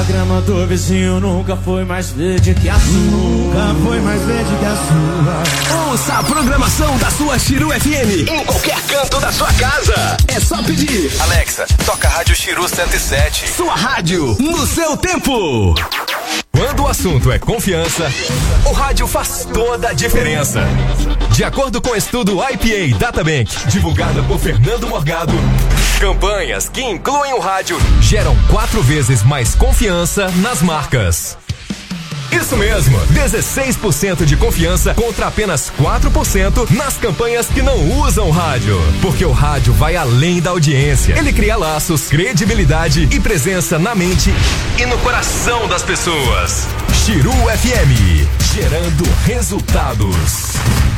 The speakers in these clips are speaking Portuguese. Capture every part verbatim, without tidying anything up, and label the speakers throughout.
Speaker 1: A grama do vizinho nunca foi mais verde que a sua. Nunca foi mais verde que a sua.
Speaker 2: Ouça a programação da sua Chiru F M em qualquer canto da sua casa. É só pedir.
Speaker 3: Alexa, toca a Rádio Chiru cento e sete.
Speaker 2: Sua rádio, no seu tempo.
Speaker 3: Quando o assunto é confiança, o rádio faz toda a diferença. De acordo com o estudo I P A Databank, divulgado por Fernando Morgado, campanhas que incluem o rádio geram quatro vezes mais confiança nas marcas. Isso mesmo, dezesseis por cento de confiança contra apenas quatro por cento nas campanhas que não usam rádio. Porque o rádio vai além da audiência. Ele cria laços, credibilidade e presença na mente e no coração das pessoas. Chiru F M, gerando resultados.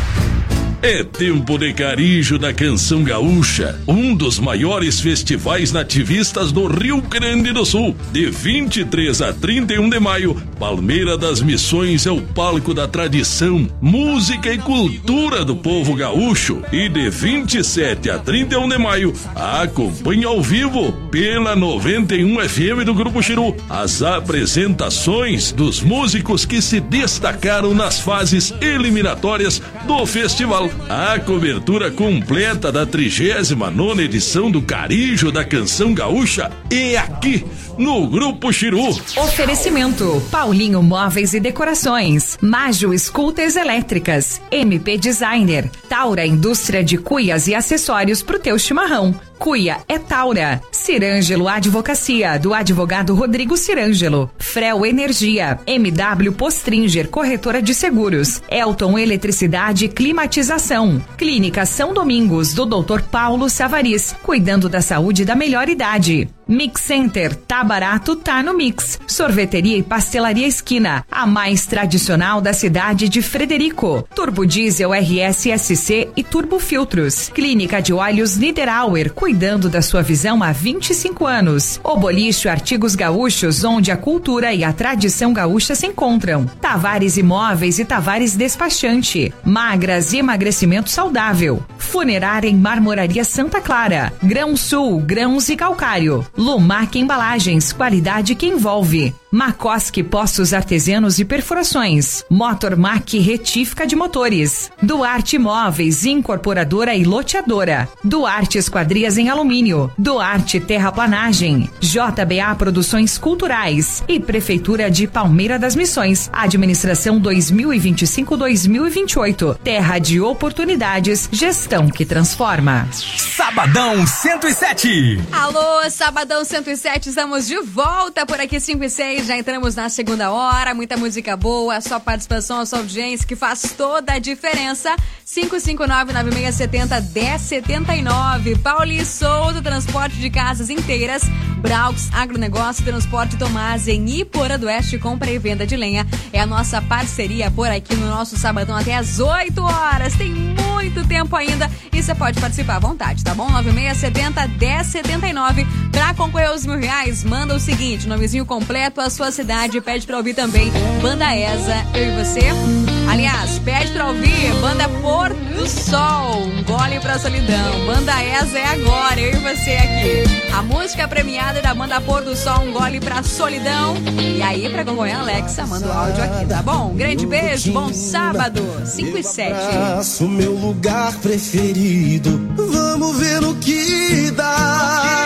Speaker 4: É tempo de Carijo da Canção Gaúcha, um dos maiores festivais nativistas do Rio Grande do Sul. De vinte e três a trinta e um de maio, Palmeira das Missões é o palco da tradição, música e cultura do povo gaúcho. E de vinte e sete a trinta e um de maio, acompanhe ao vivo pela noventa e um F M do Grupo Chiru as apresentações dos músicos que se destacaram nas fases eliminatórias do festival. A cobertura completa da trigésima nona edição do Carijo da Canção Gaúcha é aqui no Grupo Chiru.
Speaker 5: Oferecimento: Paulinho Móveis e Decorações, Majo Scooters Elétricas, M P Designer, Taura Indústria de Cuias e Acessórios pro teu chimarrão. Cuia é Taura. Cirângelo Advocacia, do advogado Rodrigo Cirângelo. Frel Energia, M W Postringer, corretora de seguros. Elton Eletricidade e Climatização. Clínica São Domingos, do doutor Paulo Savariz, cuidando da saúde da melhor idade. Mix Center, tá barato, tá no Mix. Sorveteria e Pastelaria Esquina, a mais tradicional da cidade de Frederico. Turbo Diesel R S S C e Turbo Filtros. Clínica de Olhos Niederauer, cuidando da sua visão há vinte e cinco anos. O Boliche Artigos Gaúchos, onde a cultura e a tradição gaúcha se encontram. Tavares Imóveis e Tavares Despachante. Magras e emagrecimento saudável. Funerária em Marmoraria Santa Clara. Grão Sul, grãos e calcário. Lumac Embalagens, qualidade que envolve. Macoski Postos Artesianos e Perfurações. Motormac Retífica de Motores. Duarte Móveis, incorporadora e loteadora. Duarte Esquadrias em Alumínio. Duarte Terraplanagem. J B A Produções Culturais e Prefeitura de Palmeira das Missões. Administração dois mil e vinte e cinco a dois mil e vinte e oito. Terra de oportunidades, gestão que transforma.
Speaker 2: Sabadão cento e sete.
Speaker 6: Alô, Sabadão cento e sete, estamos de volta por aqui, cinco e seis. Já entramos na segunda hora, muita música boa, a sua participação, a sua audiência que faz toda a diferença. cinco cinco nove, nove seis sete zero, um zero sete nove. Pauli Souza, transporte de casas inteiras. Braux Agronegócio, transporte Tomás em Iporã do Oeste, compra e venda de lenha. É a nossa parceria por aqui no nosso Sabadão até às oito horas. Tem muito tempo ainda e você pode participar à vontade, tá bom? nove seis sete zero, um zero sete nove. Pra concorrer aos mil reais, manda o seguinte, nomezinho completo, a sua cidade, pede pra ouvir também Banda Eza, eu e você. Aliás, pede pra ouvir Banda Pôr do Sol, um gole pra solidão. Banda Eza é agora, eu e você aqui. A música premiada da Banda Pôr do Sol, um gole pra solidão. E aí, pra concorrer, Alexa, manda o áudio aqui, tá bom? Um grande beijo, bom sábado, cinco e sete.
Speaker 1: O meu lugar preferido, vamos ver no que dá.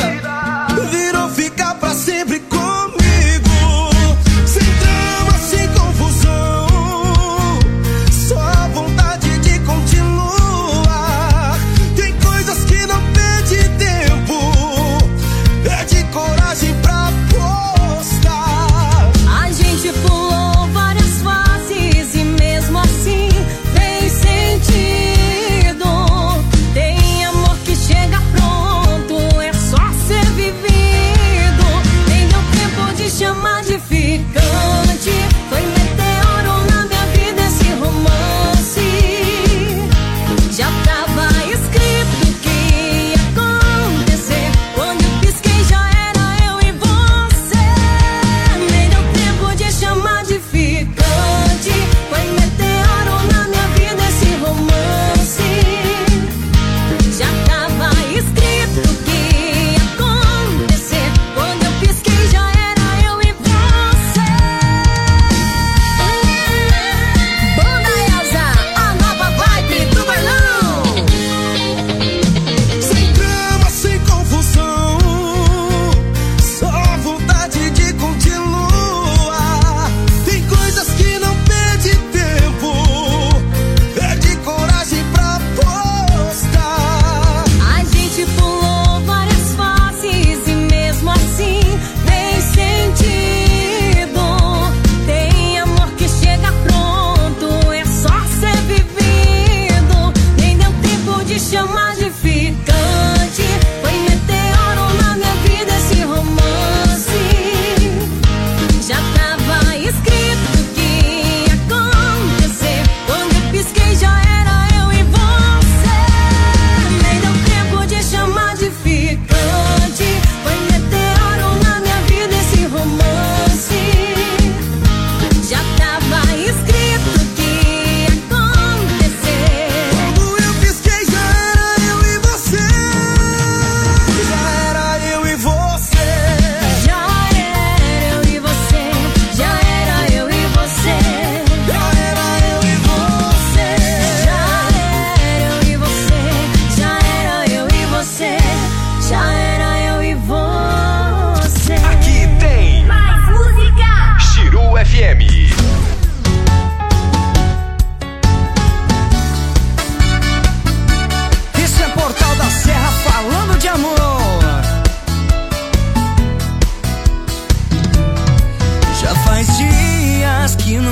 Speaker 1: Virou ficar pra sempre comigo, sem drama, sem confusão, só a vontade de continuar. Tem coisas que não perde tempo, perde coragem pra postar.
Speaker 7: A gente pulou várias fases e mesmo assim fez sentido. Tem amor que chega pronto, é só ser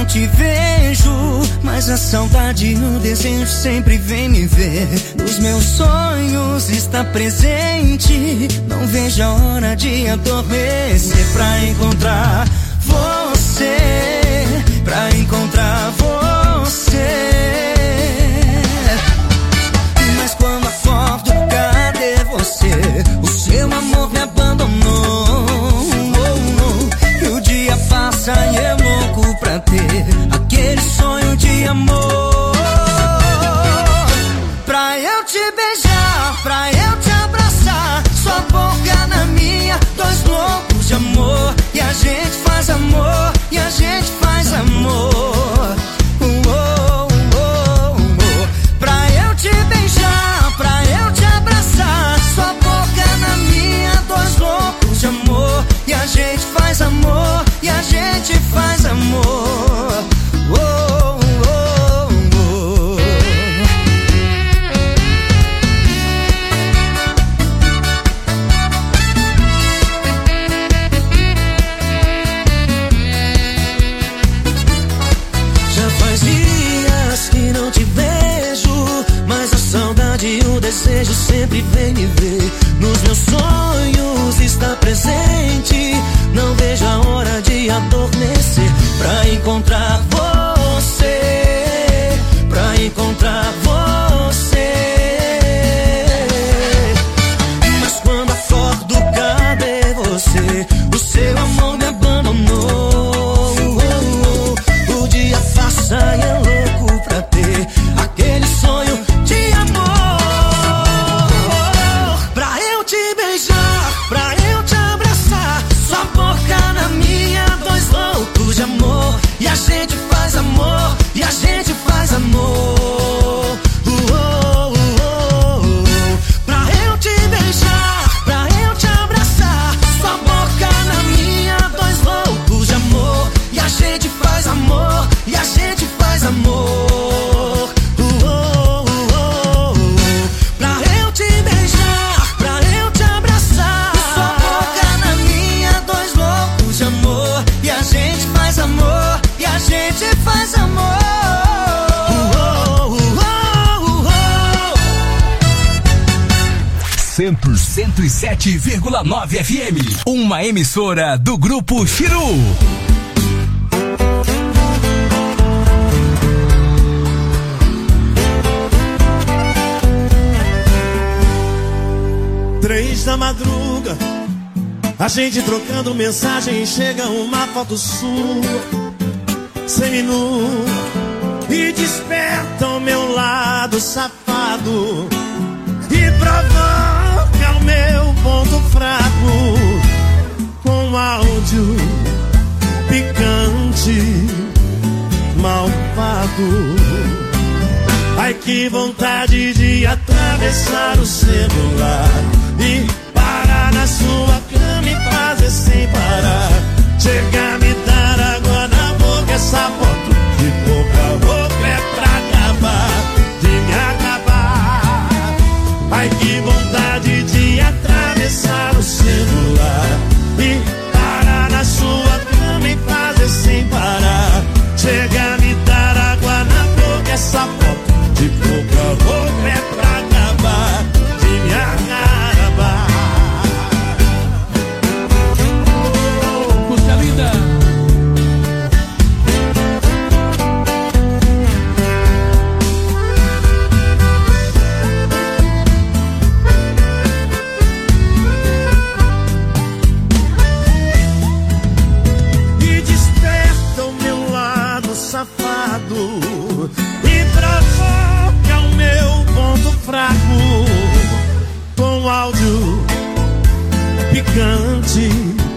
Speaker 1: te vejo, mas a saudade e o desejo sempre vem me ver. Nos meus sonhos está presente, não vejo a hora de adormecer pra encontrar você, pra encontrar você. Mas quando acordo, cadê você? O seu amor me abandonou. E o dia passa e eu louco pra ter aquele sonho de amor. Pra eu te beijar, pra eu te abraçar, sua boca na minha, dois loucos de amor. E a gente faz amor, e a gente faz amor. Oh, oh, oh, oh. Pra eu te beijar, pra eu te abraçar, sua boca na minha, dois loucos de amor. E a gente faz amor, e a gente faz amor. Oh, oh, oh. Já faz dias que não te vejo, mas a saudade e o desejo sempre vem me ver. Nos meus sonhos está presente, não vejo a hora de adormecer pra encontrar você, pra encontrar você. Mas quando acordo, cadê você? O seu amor me abandonou. O dia passa e é louco pra ter aquele sonho de amor. Pra eu te beijar, pra eu te abraçar, sua boca na minha, dois loucos de amor. E a gente faz amor, e a gente faz amor. Uh, oh, uh, oh, uh. Pra eu te beijar, pra eu te abraçar, sua boca na minha, dois loucos de amor. E a gente faz amor, e a gente faz amor. Uh, oh, uh, oh, uh. Pra eu te beijar, pra eu te abraçar, sua boca na minha, dois loucos de amor. E a gente faz amor, e a gente faz amor. Uh, oh, uh, oh, uh, oh.
Speaker 2: cento e sete vírgula nove F M, uma emissora do Grupo Chiru.
Speaker 1: Três da madruga, a gente trocando mensagem, chega uma foto sua, seminua, e desperta o meu lado safado, e provoca o meu ponto fraco, com áudio picante, malvado. Ai, que vontade de atravessar o celular e parar na sua cama e fazer sem parar. Chegar, me dar água na boca, essa foto de boca a boca é pra acabar, de me acabar. Ai, que vontade de atravessar o celular e parar na sua cama e fazer sem parar. Chegar, me dar água na boca, essa foto de boca a boca é pra acabar, de me acabar.
Speaker 8: Música linda.
Speaker 1: E desperta o meu lado safado, fraco, com áudio picante,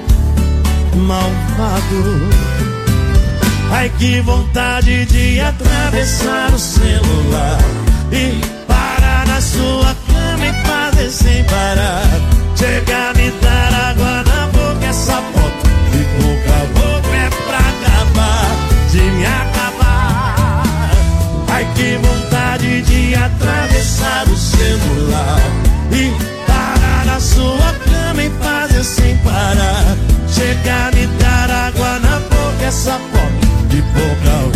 Speaker 1: malvado. Ai, que vontade de atravessar o celular e parar na sua cama e fazer sem parar. Chegar, me dar água na boca, essa foto de boca a boca é pra acabar, de me acabar. Ai, que vontade de atravessar o celular e parar na sua cama e fazer sem parar. Chegar, me dar água na boca, essa foto de boca a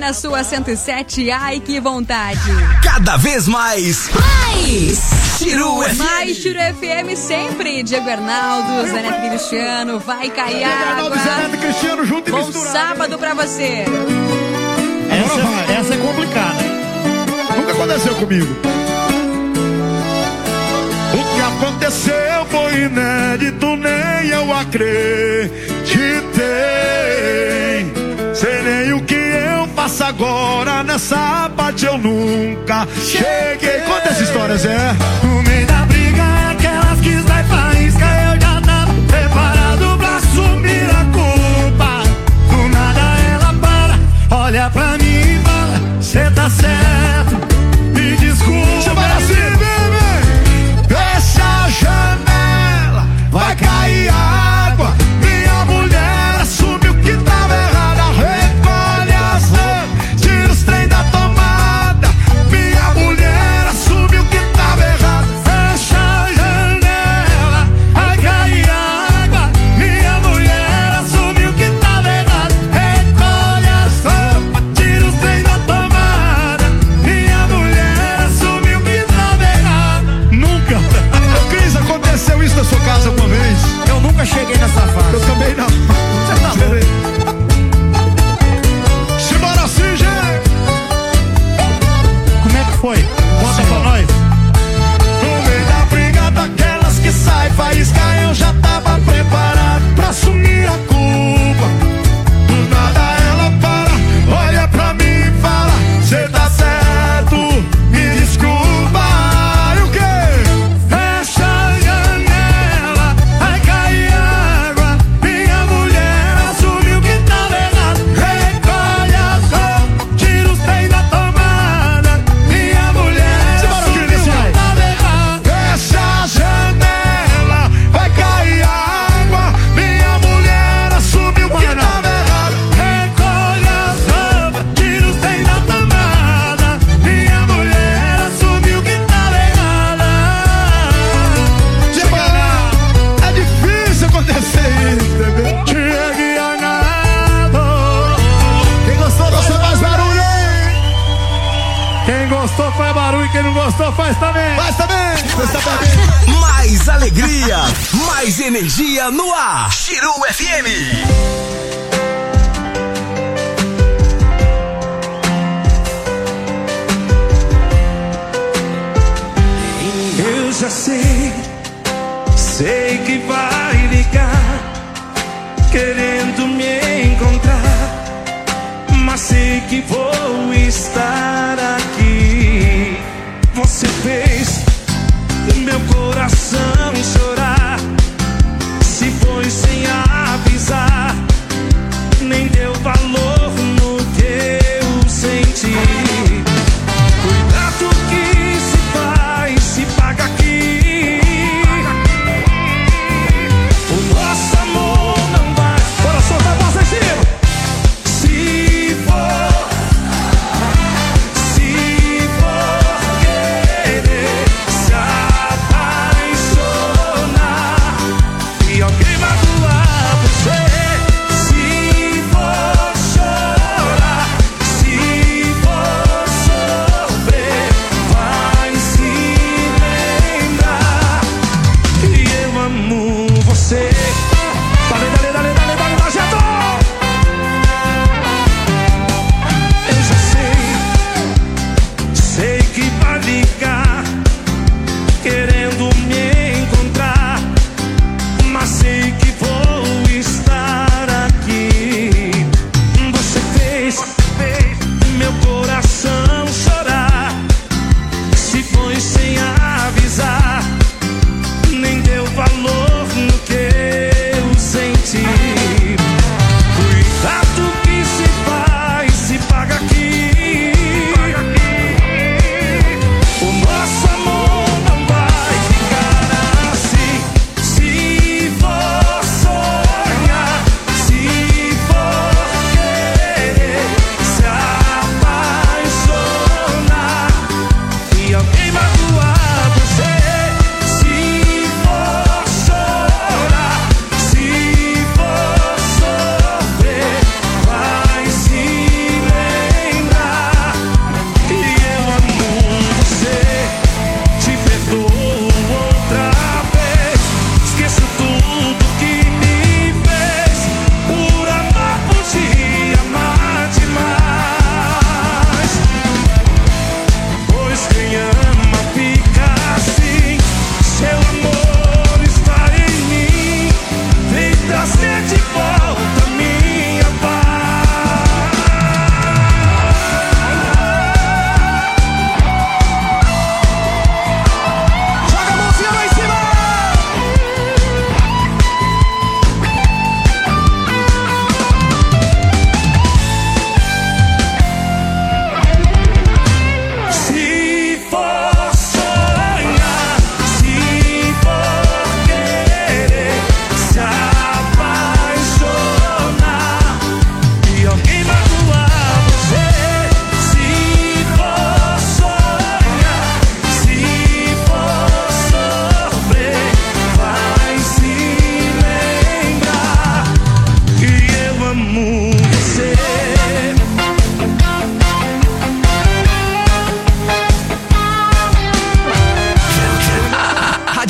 Speaker 6: na sua cento e sete. Ai, que vontade.
Speaker 2: Cada vez mais.
Speaker 6: Mais.
Speaker 2: Chiru F M.
Speaker 6: Mais Chiru F M sempre. Diego Arnaldo, Zanetti Cristiano, vai cair água.
Speaker 9: Zanetti Cristiano junto e
Speaker 6: Bom
Speaker 9: misturado.
Speaker 6: sábado pra você.
Speaker 9: Essa, essa é complicada, hein? Nunca aconteceu comigo. O que aconteceu foi inédito, nem eu acreditei. Sei nem o que eu faço agora, nessa parte eu nunca cheguei. Conta essa história, Zé. No meio da briga, aquelas que sai faísca, eu já tava preparado pra assumir a culpa. Do nada ela para, olha pra mim e fala: cê tá certo, me desculpa. Chama assim, bebê. Fecha a janela, vai cair água. Minha mulher assume o que tava errado. Recolhe as roupas, tira os trem da tomada. Minha mulher assume o que tava errado. Fecha a janela, vai cair água. Minha mulher assume o que tava errado. Recolhe as roupas, tira os trem da tomada. Minha mulher assume o que tava errado. Nunca. Cris, aconteceu isso na sua casa uma vez? Eu nunca cheguei nessa fase. Eu também não. Você tá louco? Simbora assim, gente. Como é que foi? Conta pra nós. No meio da briga daquelas que sai faísca, eu já tava preparado pra assumir a culpa. Do nada ela para, olha pra mim e fala: cê tá certo, me desculpa. E o quê? Fecha a janela, vai cair água. Minha mulher assume o que tava errado. Recolhe as roupas, tira os trem da tomada. Minha mulher assume o que tava errado. Fecha a janela, vai cair água. Minha mulher assume o que tava errado. Recolhe as roupas, tira os trem da tomada. Minha mulher assume o que tava errado. É difícil acontecer isso, bebê. Chegue Arnaldo. Quem gostou, gostou, faz barulho aí. Quem gostou faz barulho, quem não gostou faz também. Faz também. Faz também.
Speaker 2: Mais alegria, mais energia no ar. Chiru F M.
Speaker 1: Eu já sei, sei que vai ligar, querendo me encontrar, mas sei que vou estar aqui. Você fez meu coração chorar, se foi sem avisar, nem deu valor no que eu senti. Cuidado que se faz, se paga aqui. O nosso amor não vai. Coração vai passar em cima. Se for,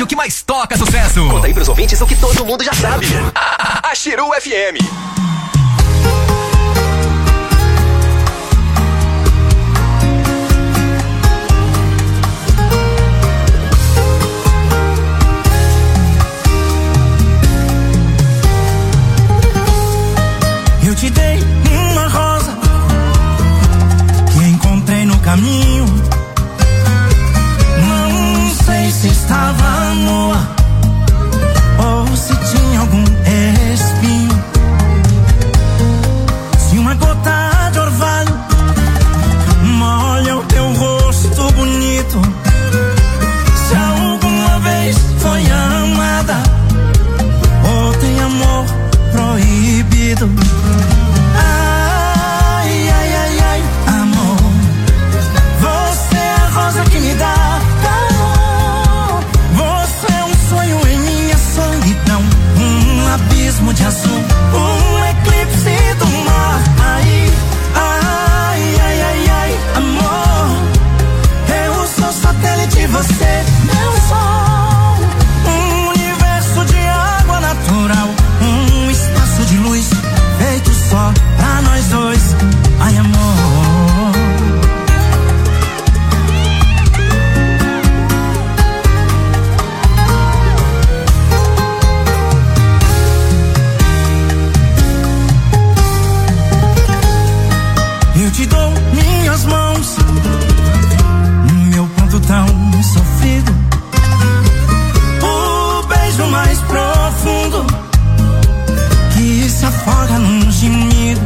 Speaker 3: que mais toca sucesso.
Speaker 2: Conta aí pros ouvintes o que todo mundo já sabe.
Speaker 3: A Chiru F M.
Speaker 1: Eu te dei uma rosa que encontrei no caminho. Não sei se estava nua ou se tinha algum espinho. Se uma gota de orvalho molha o teu rosto bonito, se alguma vez foi amada ou tem amor proibido. Ai, ai, ai, ai, amor, você é a rosa que me dá calor. Você é um sonho em minha solidão, um abismo de azul, um eclipse do mar. Ai, ai, ai, ai, ai, amor, eu sou satélite, você meu sol, um universo de água natural, um espaço de luz feito só pra nós dois. Ai, amor, eu te dou minhas mãos, meu ponto tão sofrido, o beijo mais profundo que se afoga num gemido.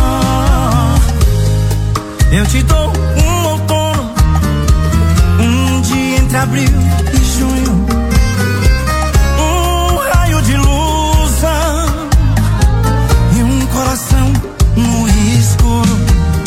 Speaker 1: Oh, eu te dou um outono, um dia entre abril e junho, um raio de luz e um coração no escuro.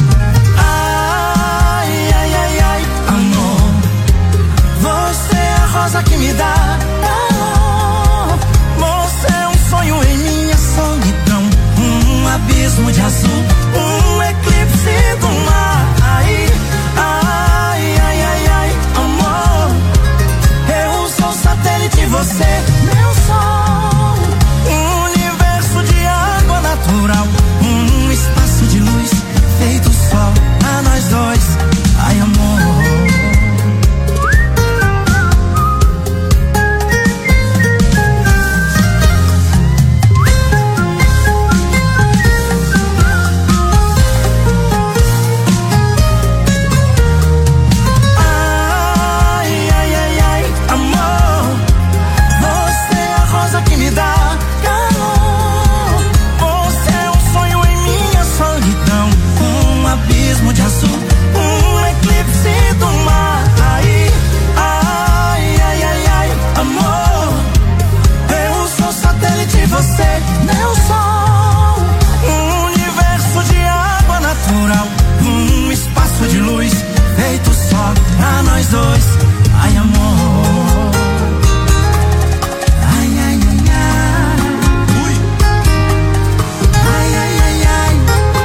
Speaker 1: Ai, ai, ai, ai, amor, você é a rosa que me dá calor. Você é um sonho em minha solidão, um abismo de azul, um eclipse do mar. Ai, ai, ai, ai, ai, amor, eu sou satélite, você meu sol, um universo de água natural, um espaço de luz feito só pra nós dois. Ai, amor, de azul, um eclipse do mar. Ai, ai, ai, ai, ai, amor, eu sou satélite, você meu sol, um universo de água natural, um espaço de luz feito só pra nós dois. Ai, amor, ai, ai, ai, ai, ui, ai, ai, ai, ai.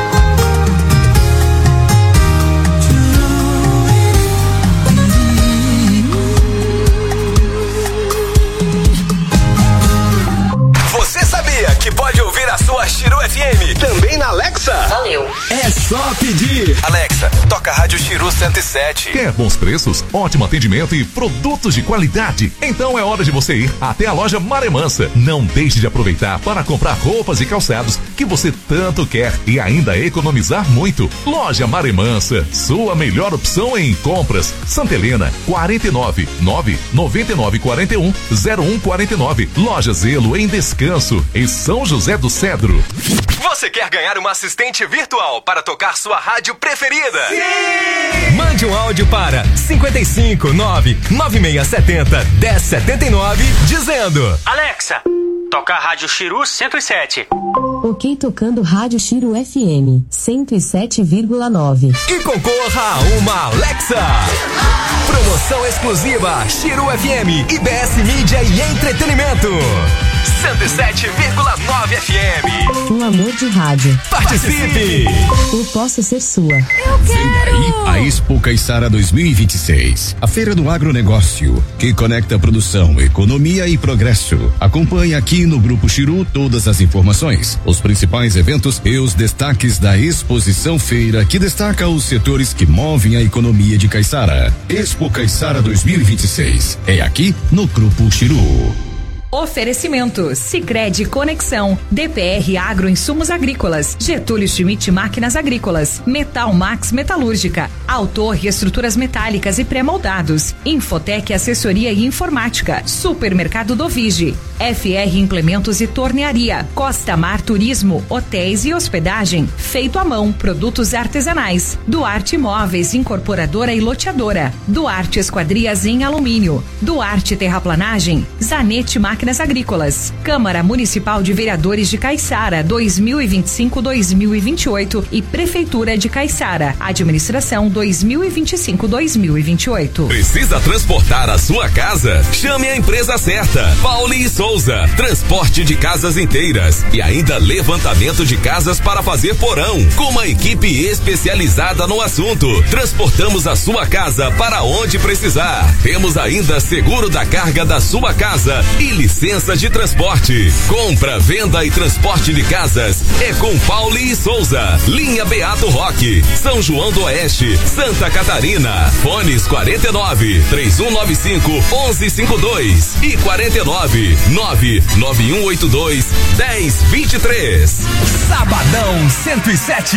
Speaker 3: Que pode ouvir a sua Chiru F M também na Alexa.
Speaker 5: Valeu.
Speaker 3: É só pedir. Alexa, toca a Rádio Chiru cento e sete.
Speaker 10: Quer bons preços, ótimo atendimento e produtos de qualidade? Então é hora de você ir até a loja Maremansa. Não deixe de aproveitar para comprar roupas e calçados que você tanto quer e ainda economizar muito. Loja Maremansa, sua melhor opção em compras. Santa Helena, quarenta e nove, nove nove nove quatro um, zero um quatro nove. Loja Zelo em Descanso, em São José do Cedro.
Speaker 3: Você quer ganhar uma assistente virtual para tocar sua rádio preferida?
Speaker 2: Sim!
Speaker 3: Mande um áudio para cinco cinco nove nove seis sete zero um zero sete nove dizendo:
Speaker 11: Alexa, toca a Rádio Chiru cento e sete.
Speaker 12: Ok, tocando Rádio Chiru F M cento e sete vírgula nove.
Speaker 3: E concorra a uma Alexa. Promoção exclusiva Chiru F M, I B S Mídia e Entretenimento. cento e sete vírgula nove F M.
Speaker 12: Um amor de rádio.
Speaker 3: Participe!
Speaker 12: Eu posso ser sua.
Speaker 6: Eu
Speaker 13: Vem aí a Expo Caiçara dois mil e vinte e seis. A feira do agronegócio, que conecta produção, economia e progresso. Acompanhe aqui no Grupo Chiru todas as informações, os principais eventos e os destaques da exposição feira que destaca os setores que movem a economia de Caiçara. Expo Caiçara dois mil e vinte e seis. É aqui no Grupo Chiru.
Speaker 5: Oferecimento Sicredi Conexão, D P R Agro Insumos Agrícolas, Getúlio Schmidt Máquinas Agrícolas, Metal Max Metalúrgica, Autorre Estruturas Metálicas e Pré-moldados, Infotec Assessoria e Informática, Supermercado Dovigi, F R Implementos e Tornearia, Costa Mar Turismo, Hotéis e Hospedagem, Feito à Mão, Produtos Artesanais, Duarte Imóveis Incorporadora e Loteadora, Duarte Esquadrias em Alumínio, Duarte Terraplanagem, Zanete Máquinas Máquinas Agrícolas, Câmara Municipal de Vereadores de Caiçara dois mil e vinte e cinco a dois mil e vinte e oito e Prefeitura de Caiçara, Administração dois mil e vinte e cinco a dois mil e vinte e oito.
Speaker 3: Precisa transportar a sua casa? Chame a empresa certa. Pauli e Souza, transporte de casas inteiras e ainda levantamento de casas para fazer porão, com uma equipe especializada no assunto. Transportamos a sua casa para onde precisar. Temos ainda seguro da carga da sua casa e licença de transporte. Compra, venda e transporte de casas é com Pauli e Souza. Linha Beato Roque, São João do Oeste, Santa Catarina. Fones quarenta e nove, três um nove cinco, onze cinquenta e dois e quarenta e nove, nove nove um oito dois, dez vinte e três.
Speaker 2: Sabadão cento e sete,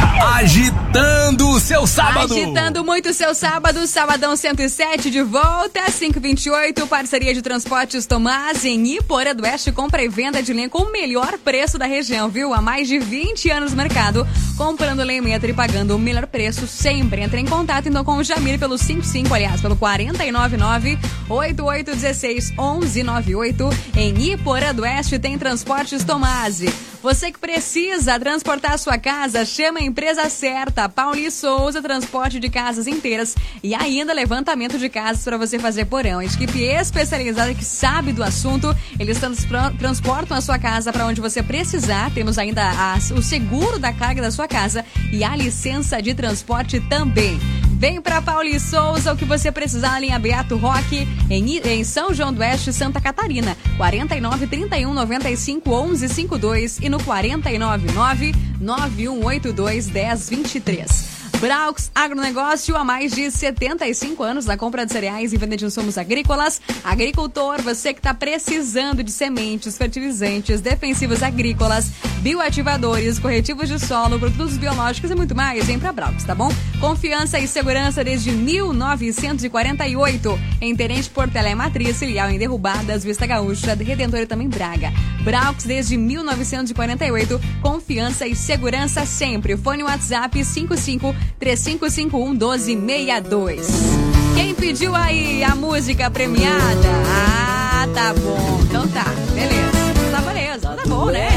Speaker 2: agitando o seu sábado.
Speaker 6: Agitando muito o seu sábado. Sabadão cento e sete de volta, cinco e vinte e oito. Parceria de Transportes Tomás em Iporã do Oeste, compra e venda de lenha com o melhor preço da região, viu? Há mais de vinte anos no mercado, comprando lenha metro e pagando o melhor preço sempre. Entre em contato então com o Jamir pelo cinco cinco, aliás, pelo quatro nove nove, oito oito um seis, um um nove oito. Em Iporã do Oeste tem Transportes Tomasi. Você que precisa transportar a sua casa, chama a empresa certa. Pauli Souza, transporte de casas inteiras e ainda levantamento de casas para você fazer porão. Equipe especializada que sabe do assunto. Eles trans- transportam a sua casa para onde você precisar. Temos ainda a, o seguro da carga da sua casa e a licença de transporte também. Vem pra Pauli Souza, o que você precisar na linha Beato Roque, em, em São João do Oeste, Santa Catarina. quarenta e nove, trinta e um, noventa e cinco, onze cinquenta e dois e no quarenta e nove, nove nove um oito dois, dez vinte e três. Braux Agronegócio, há mais de setenta e cinco anos na compra de cereais e venda de insumos agrícolas. Agricultor, você que está precisando de sementes, fertilizantes, defensivos agrícolas, bioativadores, corretivos de solo, produtos biológicos e muito mais, vem pra Braux, tá bom? Confiança e segurança desde mil novecentos e quarenta e oito. Em Tenente Portela é Matriz, filial em Derrubadas, Vista Gaúcha, Redentor e também Braga. Braux desde mil novecentos e quarenta e oito. Confiança e segurança sempre. Fone WhatsApp cinco cinco três cinco cinco um, um dois seis dois. Quem pediu aí a música premiada? Ah, tá bom. Então tá, beleza. Tá beleza, tá bom, né?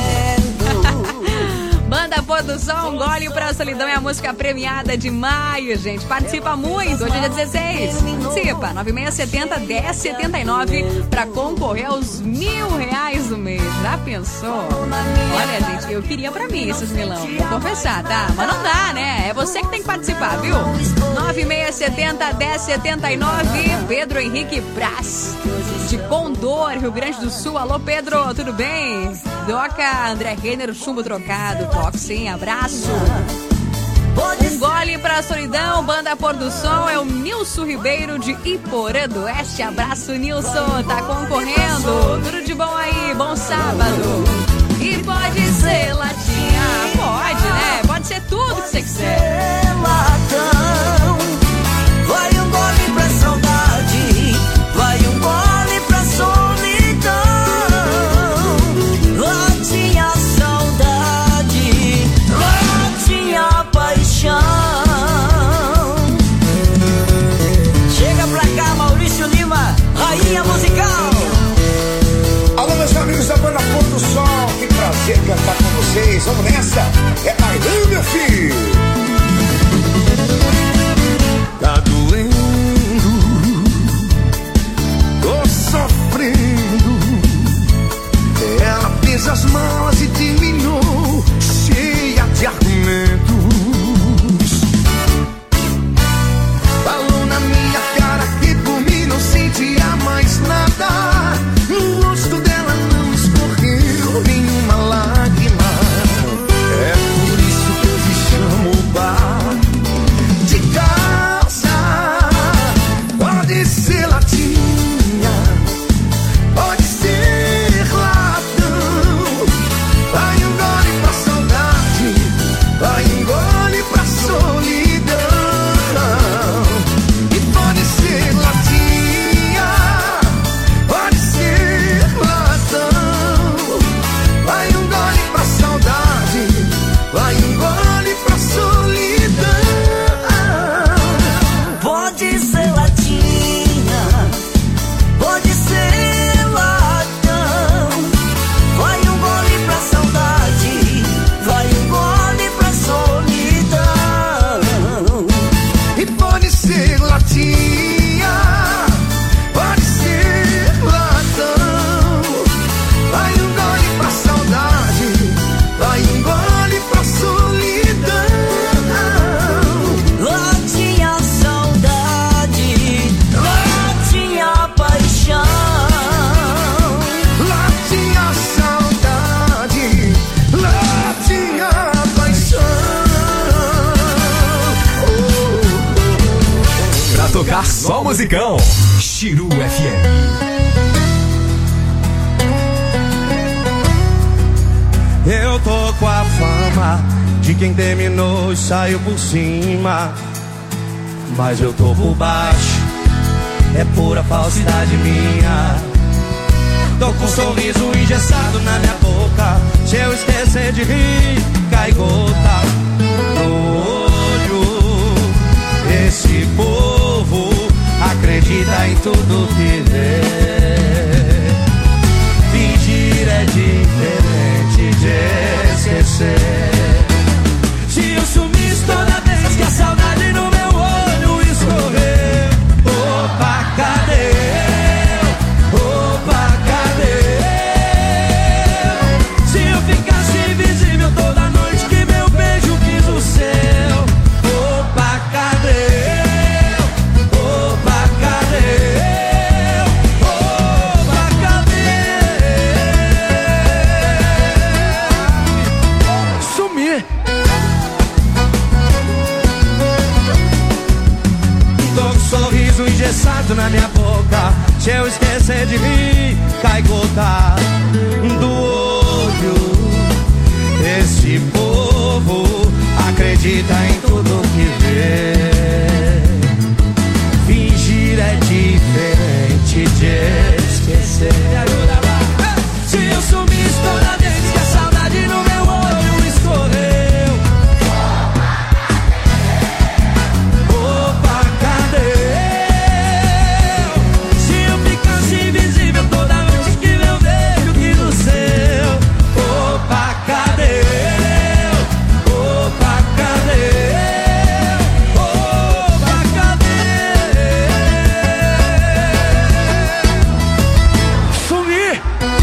Speaker 6: Banda Pôr do Sol, Gole pra Solidão é a música premiada de maio, gente. Participa muito, hoje é dia dezesseis. Participa, nove seis sete zero, um zero sete nove pra concorrer aos mil reais do mês. Já pensou? Olha, gente, eu queria pra mim esses milão, vou confessar, tá? Mas não dá, né? É você que tem que participar, viu? nove seis sete zero, um zero sete nove, Pedro Henrique Brás, de Condor, Rio Grande do Sul. Alô, Pedro, tudo bem? Doca, André Renner, chumbo trocado. Toque sim, abraço. Um gole pra solidão, Banda Pôr do Sol, é o Nilson Ribeiro de Iporã do Oeste. Abraço, Nilson, tá concorrendo. Tudo de bom aí, bom sábado. E pode ser latinha, pode, né? Pode ser tudo que você quiser.
Speaker 1: Vai um gole pra saudade, vai um gole pra solidão. Lá tinha saudade, lá tinha paixão. Chega pra cá, Maurício Lima, rainha musical.
Speaker 14: Alô, meus amigos da Banda Pôr do Sol, que prazer cantar com vocês. Vamos nessa? É bailão, meu filho. Tá doendo, tô sofrendo,
Speaker 1: Pode ser latinha, pode ser latão. Vai um gole pra saudade, vai um gole pra solidão.
Speaker 9: E pode ser latinha, pode ser latão. Vai um gole pra saudade, vai um gole pra solidão.
Speaker 1: Latinha saudade, latinha paixão.
Speaker 9: Latinha saudade, latinha paixão.
Speaker 3: Pra tocar só musicão, Chiru F M.
Speaker 15: Eu tô com a fama de quem terminou e saiu por cima, mas eu tô por baixo, é pura falsidade minha. Tô com um sorriso engessado na minha boca, se eu esquecer de rir, cai gota no olho. Esse povo acredita em tudo que vê. Fingir é diferente de esquecer. Se eu sumisse toda vez que a saudade no meu olho escorreu, opa, cadê eu? Opa, cadê eu? Se eu ficasse invisível toda noite que meu beijo quis o seu, opa, cadê eu? Opa, cadê eu? Opa, cadê? Sumir. Tô com um sorriso engessado na minha boca, se eu esquecer de rir, cai gota do olho. Esse povo acredita em tudo que vê. Fingir é diferente de esquecer. Me ajuda, vai. Se eu sumisse toda vez que a saudade no meu olho escorreu, opa, cadê eu? Se eu ficasse invisível toda noite que meu beijo quis o seu, opa, cadê eu? Opa, cadê eu? Opa, cadê? Sumir.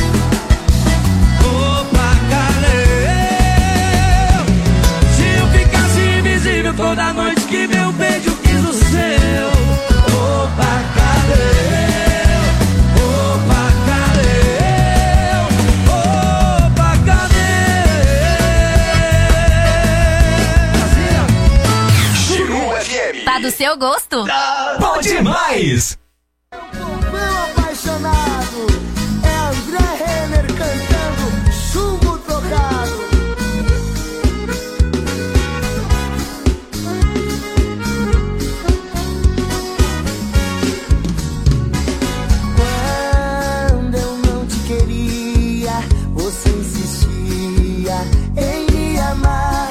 Speaker 15: Opa, cadê eu? Se eu ficasse invisível toda noite que meu beijo quis o seu, opa, cadê eu? Opa, cadê eu? Opa, cadê?
Speaker 3: Chiru F M.
Speaker 16: Tá do seu gosto?
Speaker 3: Bom demais!
Speaker 9: Meu apaixonado é André Renner cantando Chumbo Trocado. Quando eu não te queria, você insistia em me amar.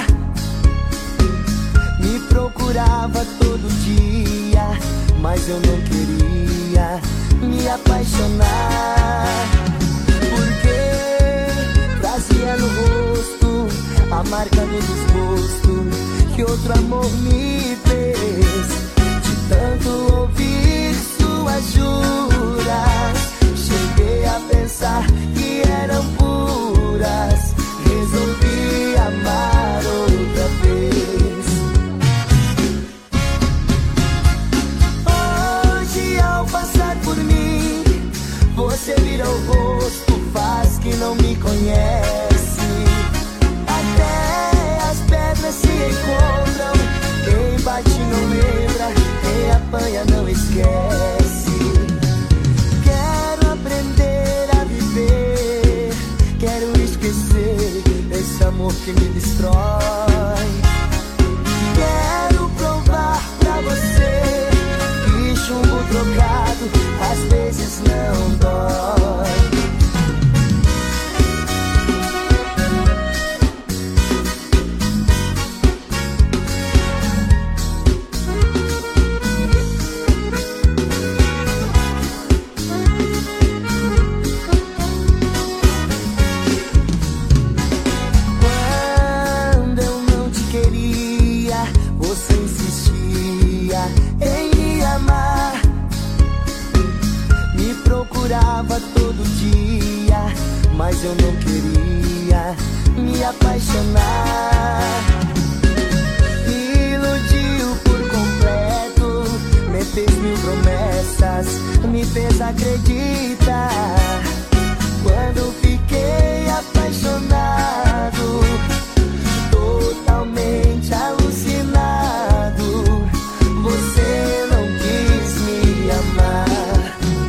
Speaker 9: Me procurava todo dia, mas eu não queria me apaixonar. Porque trazia no rosto a marca do desgosto que outro amor me fez. De tanto ouvir suas juras, cheguei a pensar que eram puras. Resolvi amar outra vez. Hoje, ao passar por mim, você vira o rosto, faz que não me conhece. Até as pedras se encontram, quem bate não lembra, quem apanha não esquece. Quero aprender a viver, quero esquecer esse amor que me destrói. Quero provar pra você que chumbo trocado às vezes não dói.
Speaker 16: sonhava todo dia, mas eu não queria me apaixonar. Iludiu por completo, me fez mil promessas, me fez acreditar. Quando fiquei apaixonado, totalmente alucinado, você não quis me amar.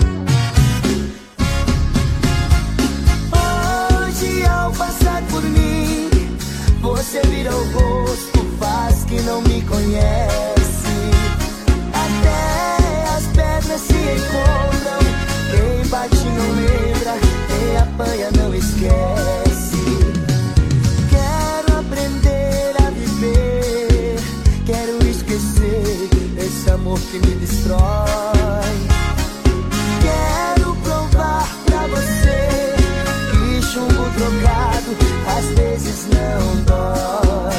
Speaker 16: Hoje ao passar por mim, você vira o rosto, faz que não me conhece. Até as pedras se encontram, quem bate não lembra, quem apanha não esquece. Quero aprender a viver, quero esquecer esse amor que me destrói. Quero provar pra você que chumbo trocado às vezes não dói.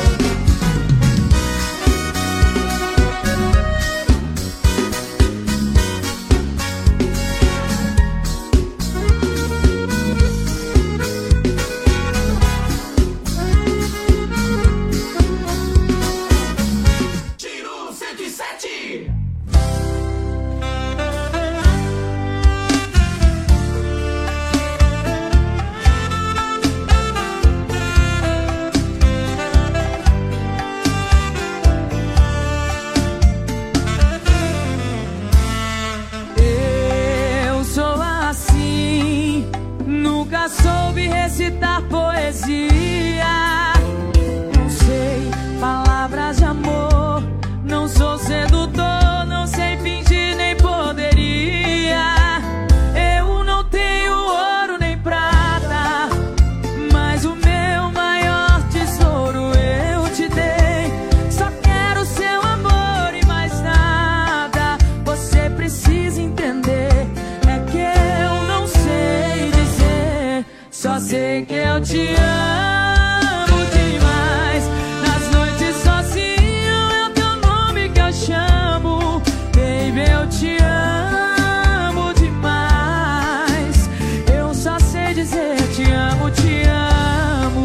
Speaker 7: Soube recitar poesia, não sei palavras de amor, não sou sedutor, não sei fingir nem poderia. Eu não tenho ouro nem prata, mas o meu maior tesouro eu te dei. Só quero seu amor e mais nada. Você precisa entender, é que eu não sei dizer. Só sei que eu te amo demais. Nas noites sozinho é o teu nome que eu chamo. Baby, eu te amo demais. Eu só sei dizer te amo, te amo.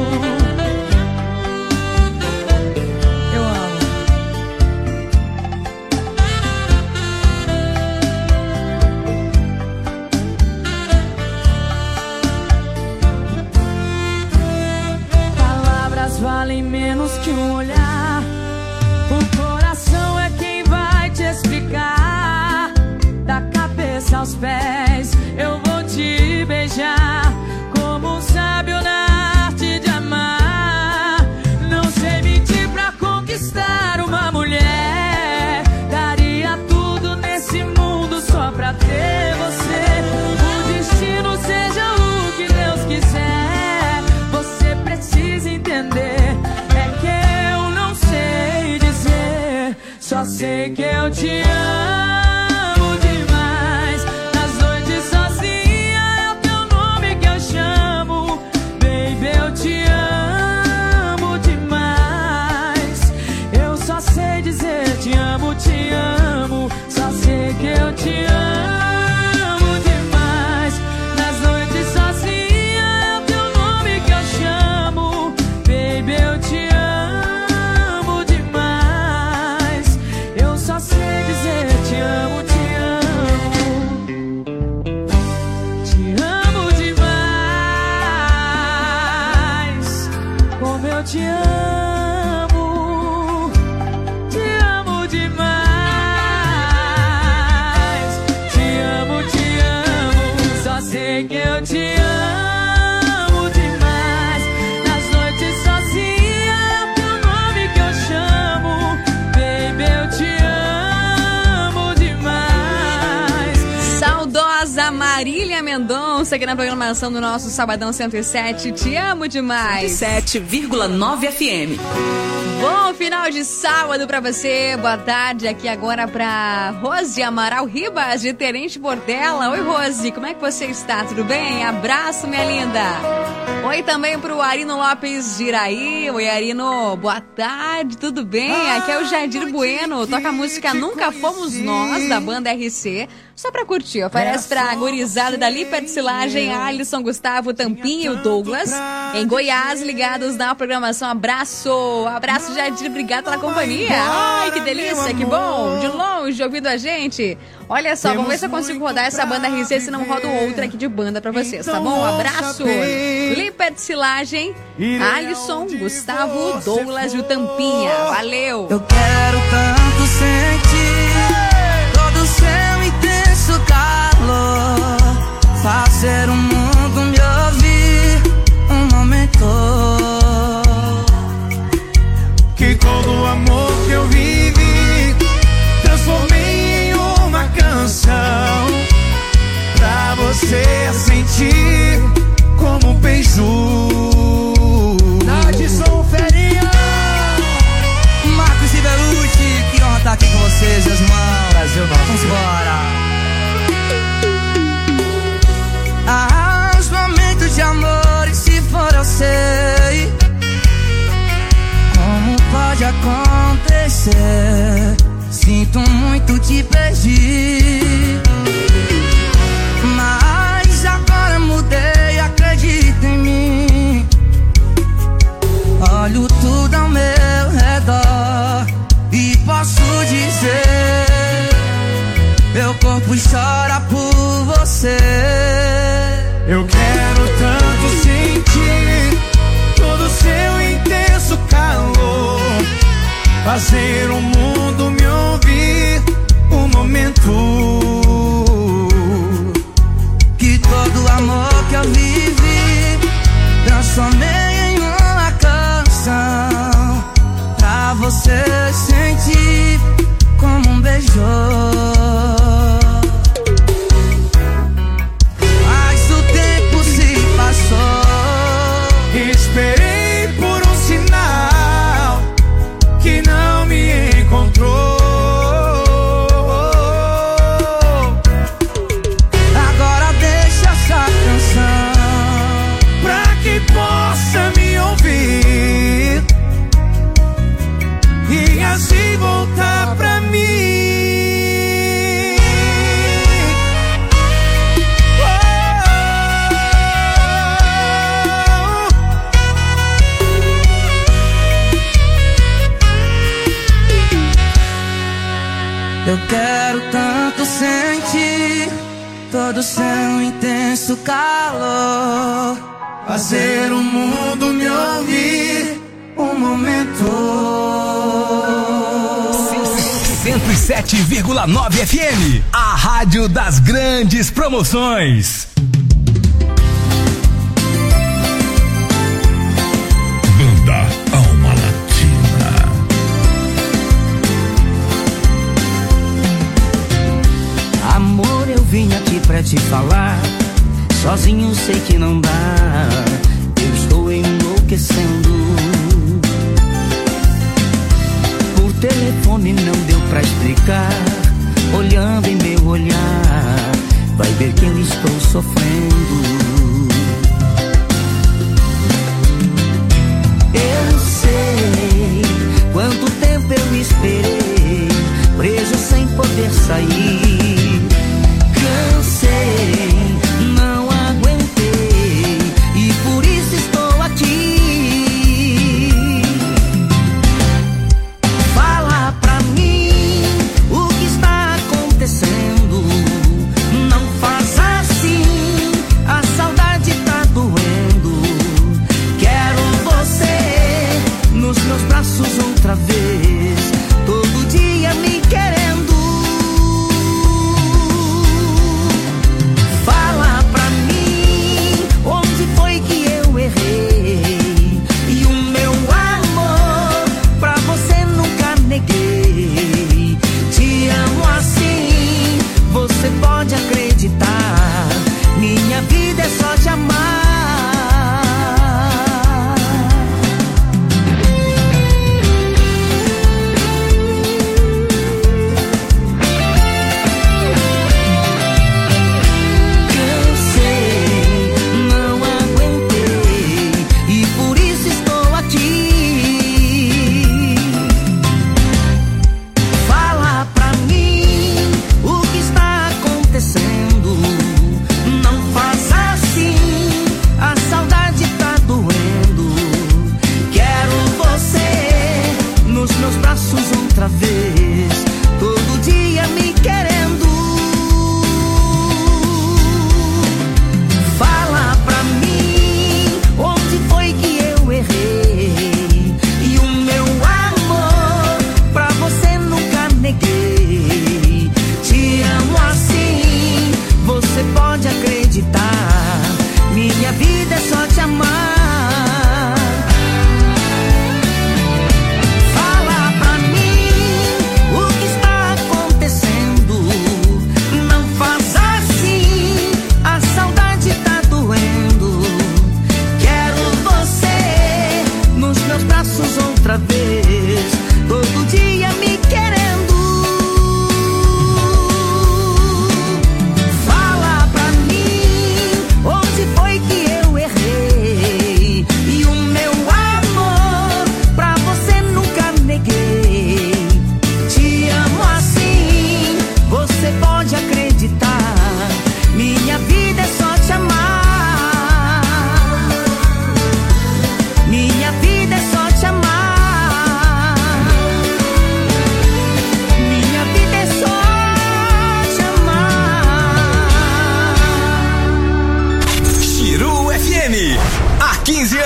Speaker 7: Eu amo. Valem menos que um olhar. O coração é quem vai te explicar. Da cabeça aos pés eu vou te beijar, como um sábio na arte de amar. Não sei mentir pra conquistar uma mulher. Daria tudo nesse mundo só pra ter você. O destino seja o que Deus quiser. Você precisa entender, só sei que eu te amo demais. Nas noites sozinha é o teu nome que eu chamo. Baby, eu te amo demais. Eu só sei dizer te amo, te amo. Só sei que eu te amo demais. Nas noites sozinha é o teu nome que eu chamo. Baby, eu te amo. Sei dizer te amo, te amo. Te amo demais. Como eu te amo. Te amo demais. Te amo, te amo. Só sei que eu te amo demais. Nas noites sozinha é o teu nome que eu chamo. Baby, eu te amo.
Speaker 6: Marília Mendonça aqui na programação do nosso Sabadão cento e sete. Te amo demais.
Speaker 5: cento e sete vírgula nove F M.
Speaker 6: Bom final de sábado pra você. Boa tarde aqui agora pra Rose Amaral Ribas, de Tenente Portela. Oi, Rose, como é que você está? Tudo bem? Abraço, minha linda. Oi também pro Arino Lopes de Iraí. Oi, Arino, boa tarde, tudo bem? Aqui é o Jardim Bueno. Toca a música Nunca Fomos Nós, da banda R C. Só pra curtir, oferece pra gurizada da da Lipertilagem, Alisson, Gustavo, Tampinha e o Douglas. Em Goiás, ligados na programação. Abraço, abraço, Jadir, obrigado pela companhia. Ai, que delícia, que bom, de longe, ouvindo a gente. Olha só, vamos ver se eu consigo rodar essa banda R C, se não rodo outra aqui de banda pra vocês, tá bom? Um abraço. Lipertilagem, Alisson, Gustavo, Douglas e o Tampinha. Valeu.
Speaker 16: Eu quero tanto sentir todo o seu intenso calor, fazer o mundo me ouvir um momento,
Speaker 9: que todo o amor que eu vivi transformei em uma canção, pra você sentir como um beijo. Nadson Ferinha,
Speaker 16: Marcos e Belucci, que honra estar aqui com vocês, meus irmãos. Brasil, nosso. Vamos embora. Ah, os momentos de amor, e se for eu sei como pode acontecer. Sinto muito te perdi, mas agora mudei, acredita em mim. Olho tudo ao meu redor e posso dizer, meu corpo chora por você.
Speaker 9: Eu quero tanto sentir todo o seu intenso calor, fazer o mundo me ouvir um momento,
Speaker 16: que todo o amor que eu vivi transformei em uma canção, pra você sentir como um beijo. Mas o tempo se passou,
Speaker 9: esperei por um sinal que não me encontrou.
Speaker 16: Agora deixa essa canção
Speaker 9: pra que possa me ouvir e assim voltar pra mim.
Speaker 16: Eu quero tanto sentir todo o seu intenso calor,
Speaker 9: fazer o mundo me ouvir um momento.
Speaker 2: cento e sete vírgula nove F M, a rádio das grandes promoções.
Speaker 10: Banda Alma Latina.
Speaker 16: Amor, eu vim aqui pra te falar, sozinho sei que não dá, eu estou enlouquecendo. Por telefone não deu pra explicar, olhando em meu olhar, vai ver que eu estou sofrendo. Eu sei quanto tempo eu esperei, preso sem poder sair. Cansei, não aguentei, e por isso estou aqui. Fala pra mim o que está acontecendo.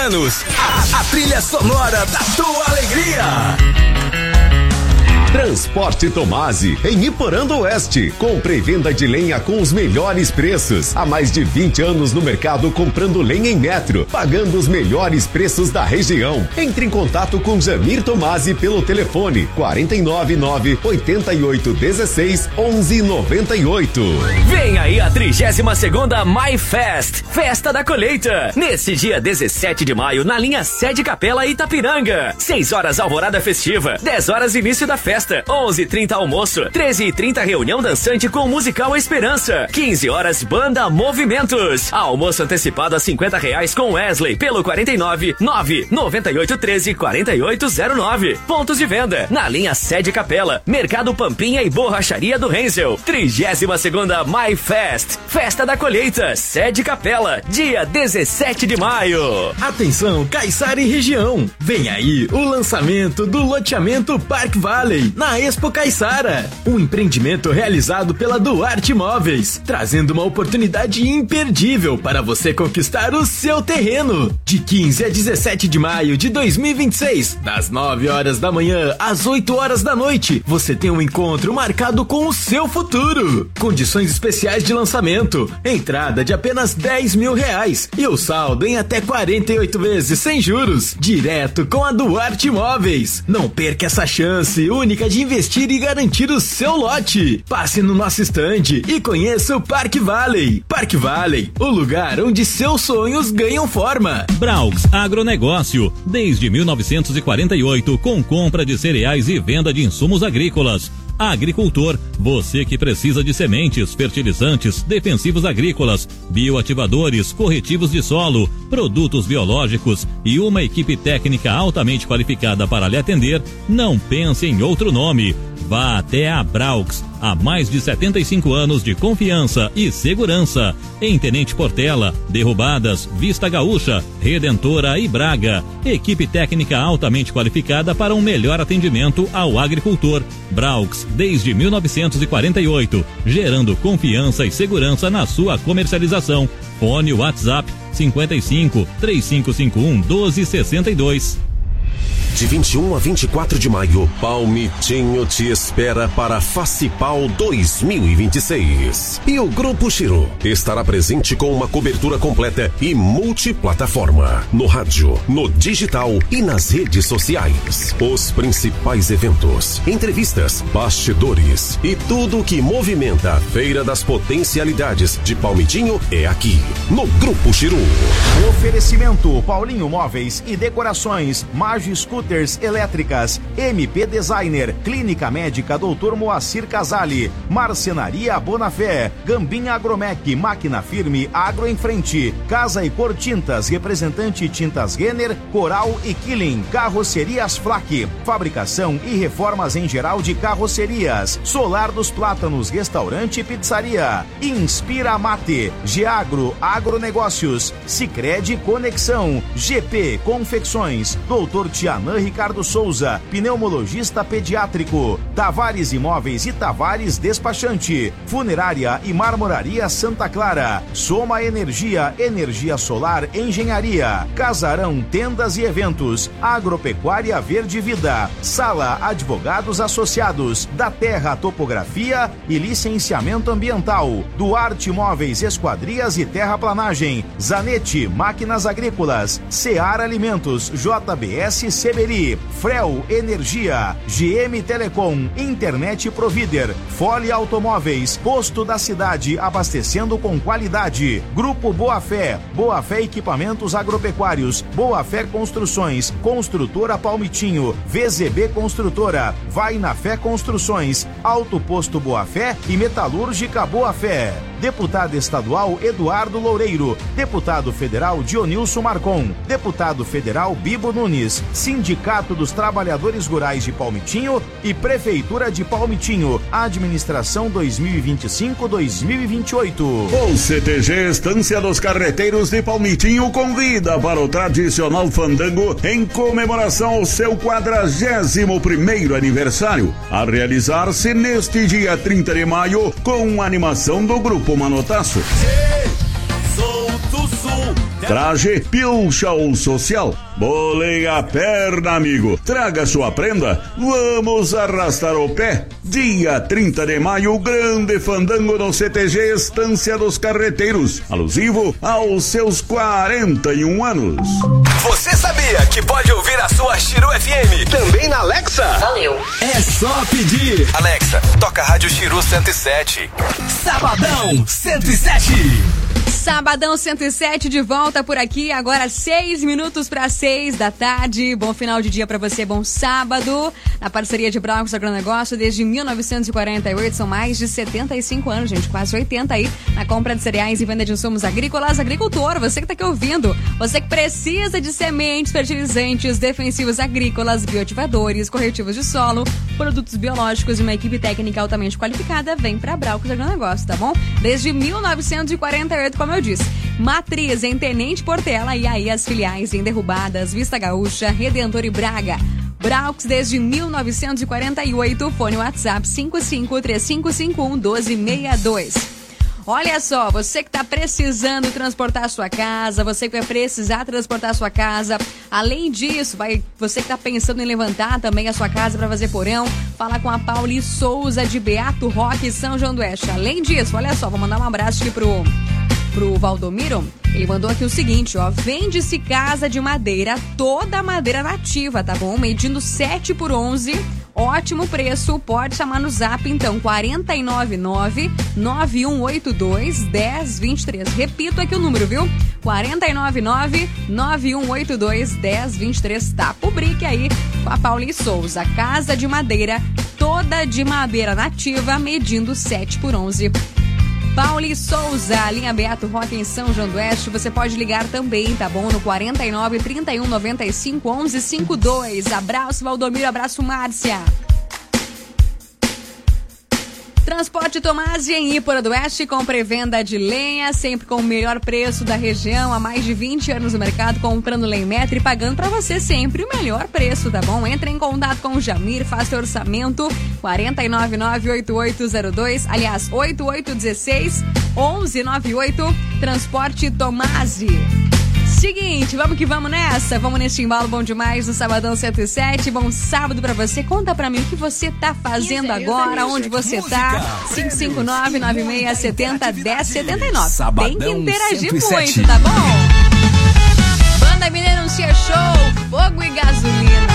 Speaker 2: anos. A, a trilha sonora da tua alegria.
Speaker 17: Transporte Tomasi, em Iporã Oeste. Compre e venda de lenha com os melhores preços. Há mais de vinte anos no mercado comprando lenha em metro, pagando os melhores preços da região. Entre em contato com Jamir Tomasi pelo telefone quatro nove nove, oito oito um seis, onze noventa e oito.
Speaker 18: Vem aí a trigésima segunda My Fest, Festa da Colheita. Nesse dia dezessete de maio, na linha Sede Capela Itapiranga. seis horas alvorada festiva, dez horas início da festa. onze e trinta almoço, treze e trinta reunião dançante com musical Esperança, quinze horas banda Movimentos, almoço antecipado a cinquenta reais com Wesley pelo quarenta e nove, nove noventa e oito treze, quarenta e oito zero nove. Pontos de venda na linha Sede Capela, Mercado Pampinha e Borracharia do Renzel. trigésima segunda My Fest, Festa da Colheita, Sede Capela, dia dezessete de maio.
Speaker 19: Atenção, Caiçara e região, vem aí o lançamento do loteamento Park Valley na Expo Caiçara, um empreendimento realizado pela Duarte Imóveis, trazendo uma oportunidade imperdível para você conquistar o seu terreno. De quinze a dezessete de maio de dois mil e vinte e seis, das nove horas da manhã às oito horas da noite, você tem um encontro marcado com o seu futuro. Condições especiais de lançamento, entrada de apenas dez mil reais e o saldo em até quarenta e oito vezes sem juros, direto com a Duarte Imóveis. Não perca essa chance única de investir e garantir o seu lote. Passe no nosso estande e conheça o Park Valley. Park Valley, o lugar onde seus sonhos ganham forma.
Speaker 20: Braux Agronegócio, desde mil novecentos e quarenta e oito, com compra de cereais e venda de insumos agrícolas. Agricultor, você que precisa de sementes, fertilizantes, defensivos agrícolas, bioativadores, corretivos de solo, produtos biológicos e uma equipe técnica altamente qualificada para lhe atender, não pense em outro nome. Vá até a Braux, há mais de setenta e cinco anos de confiança e segurança. Em Tenente Portela, Derrubadas, Vista Gaúcha, Redentora e Braga. Equipe técnica altamente qualificada para um melhor atendimento ao agricultor. Braux, desde mil novecentos e quarenta e oito, gerando confiança e segurança na sua comercialização. Fone WhatsApp cinquenta e cinco, três cinco cinco um, doze sessenta e dois.
Speaker 17: De vinte e um a vinte e quatro de maio, Palmitinho te espera para Facipal dois mil e vinte e seis. E o Grupo Chiru estará presente com uma cobertura completa e multiplataforma, no rádio, no digital e nas redes sociais. Os principais eventos, entrevistas, bastidores e tudo o que movimenta a Feira das Potencialidades de Palmitinho é aqui, no Grupo Chiru.
Speaker 21: Oferecimento Paulinho Móveis e Decorações, Maggi Scooters Elétricas, M P Designer, Clínica Médica doutor Moacir Casali, Marcenaria Bonafé, Gambinha Agromec, Máquina Firme, Agro em Frente, Casa e Cor Tintas, representante Tintas Renner, Coral e Killing, Carrocerias Flac, fabricação e reformas em geral de carrocerias, Solar dos Plátanos, Restaurante e Pizzaria, Inspira Mate, Geagro Agronegócios, Sicredi Conexão, G P Confecções, doutor Tianã Ricardo Souza, pneumologista pediátrico, Tavares Imóveis e Tavares Despachante, Funerária e Marmoraria Santa Clara, Soma Energia, Energia Solar, Engenharia, Casarão Tendas e Eventos, Agropecuária Verde Vida, Sala Advogados Associados, da Terra Topografia e Licenciamento Ambiental, Duarte Imóveis, Esquadrias e Terraplanagem, Zanetti Máquinas Agrícolas, Seara Alimentos, J B S Seberi, Frel Energia, G M Telecom, Internet Provider, Fole Automóveis, Posto da Cidade, abastecendo com qualidade. Grupo Boa Fé, Boa Fé Equipamentos Agropecuários, Boa Fé Construções, Construtora Palmitinho, V Z B Construtora, Vai na Fé Construções, Alto Posto Boa Fé e Metalúrgica Boa Fé. Deputado Estadual Eduardo Loureiro, Deputado Federal Dionilson Marcon, Deputado Federal Bibo Nunes, Sindicato dos Trabalhadores Rurais de Palmitinho e Prefeitura de Palmitinho, Administração dois mil e vinte e cinco a dois mil e vinte e oito.
Speaker 4: O C T G Estância dos Carreteiros de Palmitinho convida para o tradicional fandango em comemoração ao seu quadragésimo primeiro aniversário, a realizar-se neste dia trinta de maio com a animação do Grupo Manotaço.
Speaker 1: Sou do Sul,
Speaker 8: Traje, pilcha ou social? Bolei a perna, amigo. Traga sua prenda. Vamos arrastar o pé. Dia trinta de maio, grande fandango no C T G Estância dos Carreteiros. Alusivo aos seus quarenta e um anos.
Speaker 3: Você sabia que pode ouvir a sua Chiru F M também na Alexa?
Speaker 2: Valeu. É só pedir.
Speaker 3: Alexa, toca a Rádio Chiru cento e sete.
Speaker 2: Sabadão cento e sete.
Speaker 6: Sabadão cento e sete de volta por aqui, agora seis minutos para seis da tarde. Bom final de dia para você, bom sábado. Na parceria de Braucos Agronegócio desde mil novecentos e quarenta e oito, são mais de setenta e cinco anos, gente, quase oitenta aí, na compra de cereais e venda de insumos agrícolas. Agricultor, você que tá aqui ouvindo, você que precisa de sementes, fertilizantes, defensivos agrícolas, bioativadores, corretivos de solo, produtos biológicos e uma equipe técnica altamente qualificada, vem pra Braucos Agronegócio, tá bom? Desde mil novecentos e quarenta e oito, como eu disse, matriz em Tenente Portela e aí as filiais em Derrubadas, Vista Gaúcha, Redentor e Braga. Braucos desde mil novecentos e quarenta e oito, fone WhatsApp cinco cinco três cinco cinco um um dois seis dois. Olha só, você que está precisando transportar a sua casa, você que vai precisar transportar a sua casa, além disso, vai, você que está pensando em levantar também a sua casa para fazer porão, fala com a Pauli Souza de Beato Roque, São João do Oeste. Além disso, olha só, vou mandar um abraço aqui pro... pro Valdomiro, ele mandou aqui o seguinte, ó, vende-se casa de madeira, toda madeira nativa, tá bom? Medindo sete por onze, ótimo preço, pode chamar no zap, então, quatro nove nove, nove um oito dois, um zero dois três. Repito aqui o número, viu? quatro nove nove, nove um oito dois, um zero dois três. Tapa o brique aí com a Pauli Souza, casa de madeira, toda de madeira nativa, medindo sete por onze. Pauli Souza, linha Beato Roque em São João do Oeste. Você pode ligar também, tá bom? No quarenta e nove, trinta e um, noventa e cinco, onze, cinquenta e dois. Abraço, Valdomiro. Abraço, Márcia. Transporte Tomasi em Ípora do Oeste, com pré-venda de lenha, sempre com o melhor preço da região, há mais de vinte anos no mercado, comprando lenha em metro e pagando pra você sempre o melhor preço, tá bom? Entre em contato com o Jamir, faça orçamento, quatro nove nove, oito oito zero dois, aliás, oito oito um seis, onze noventa e oito, Transporte Tomasi. Seguinte, vamos que vamos nessa, vamos neste embalo bom demais do Sabadão cento e sete, bom sábado pra você, conta pra mim o que você tá fazendo agora, onde você tá, cinco cinco nove, nove seis sete zero, um zero sete nove, tem que interagir muito, tá bom? Banda Mineira anuncia show, fogo e gasolina.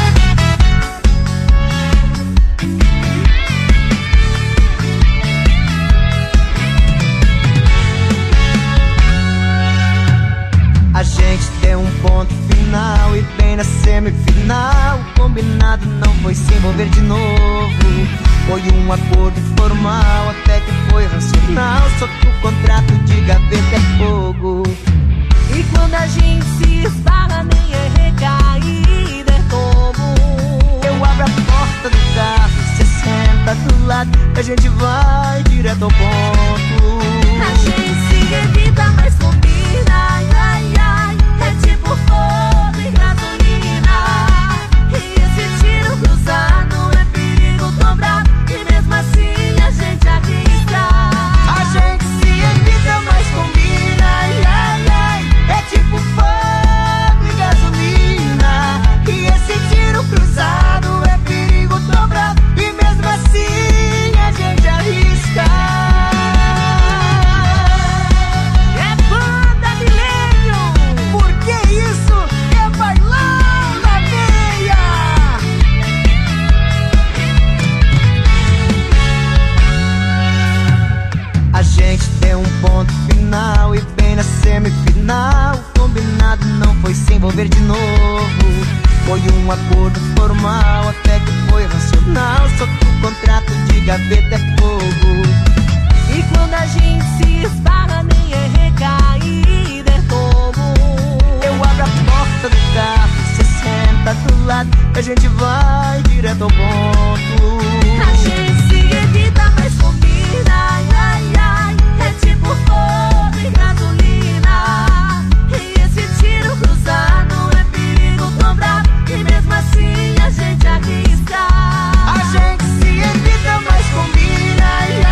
Speaker 22: A gente deu um ponto final e bem na semifinal, o combinado não foi se envolver de novo. Foi um acordo formal, até que foi racional, só que o contrato de gaveta é fogo.
Speaker 7: E quando a gente se esbarra nem é recaída, é como
Speaker 22: eu abro a porta do carro, você senta do lado, a gente vai direto ao ponto.
Speaker 7: A gente se evita, mas combina. Ai, ai, é tipo fogo e gasolina. E esse tiro cruzado é perigo dobrado, e mesmo assim a gente arrisca.
Speaker 22: A gente se evita, mas combina. Ai, ai, ai, é tipo fogo e gasolina. E esse tiro cruzado é perigo dobrado, e mesmo assim a gente arrisca. A gente deu um ponto final e bem na semifinal, o combinado não foi se envolver de novo. Foi um acordo formal, até que foi racional, só que o contrato de gaveta é fogo.
Speaker 7: E quando a gente se esbarra nem é recaída, é como
Speaker 22: eu abro a porta do carro, você senta do lado, a gente vai direto ao ponto.
Speaker 7: A gente se evita, mas combina. Ai, ai, é tipo fogo e gasolina. E esse tiro cruzado é perigo dobrado, e mesmo assim a gente arrisca.
Speaker 22: A gente se evita, mas combina. Ai,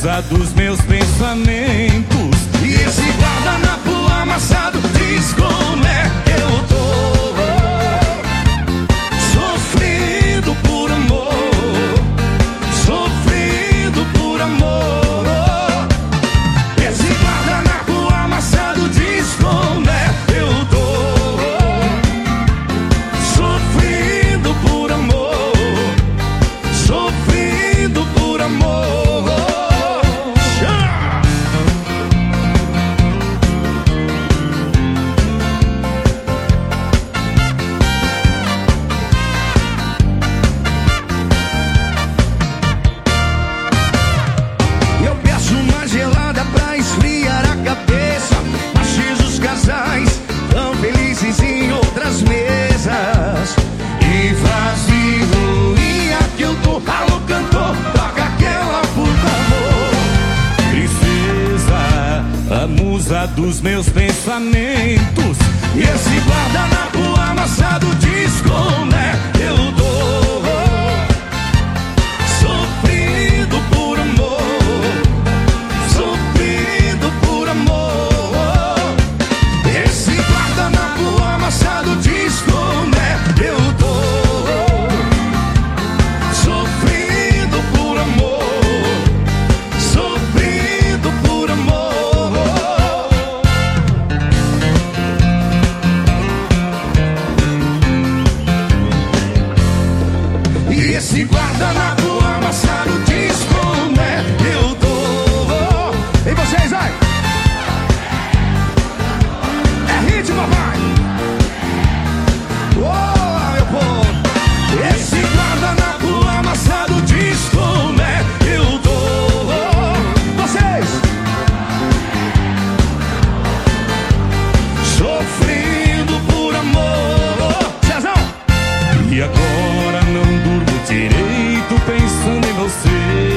Speaker 9: musa dos meus pensamentos. E esse guardanapo amassado diz como é que eu tô. Sofrendo por amor, sofrendo por amor. Esse guardanapo amassado diz como é que eu tô. Sofrendo por amor, sofrendo por amor. Eu peço uma gelada pra esfriar a cabeça. Achis os casais tão felizes em outras mesas. E vazio, e aqui eu tô. Alô, cantor, toca aquela por favor. Princesa, a musa dos meus pensamentos. E esse guardanapo amassado diz como é que eu tô. Sofrendo por amor, sofrendo por amor. Esse guardanapo amassado diz como é que eu tô. Sofrendo por amor, sofrendo por amor. E esse guardanapo amassado diz como é que eu tô. E vocês, vai! É ritmo, papai! Oh, meu povo! Esse guardanapo amassado diz como é que eu tô. Vocês! Sofrendo por amor. Cezão! E agora não durmo direito pensando em você.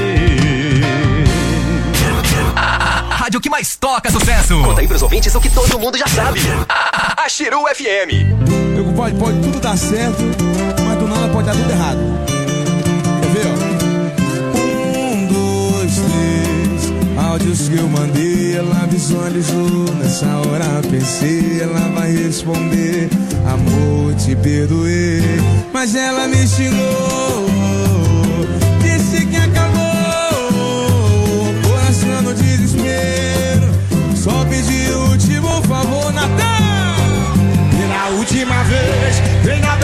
Speaker 3: Rádio que mais toca sucesso.
Speaker 18: Conta aí pros ouvintes o que todo mundo já sabe.
Speaker 3: A Chiru F M.
Speaker 11: Eu, pode, pode tudo dar certo, mas do nada pode dar tudo errado. Quer ver, ó? Um, dois, três. Áudios que eu mandei, ela visualizou. Nessa hora pensei, ela vai responder. Amor, te perdoei, mas ela me xingou.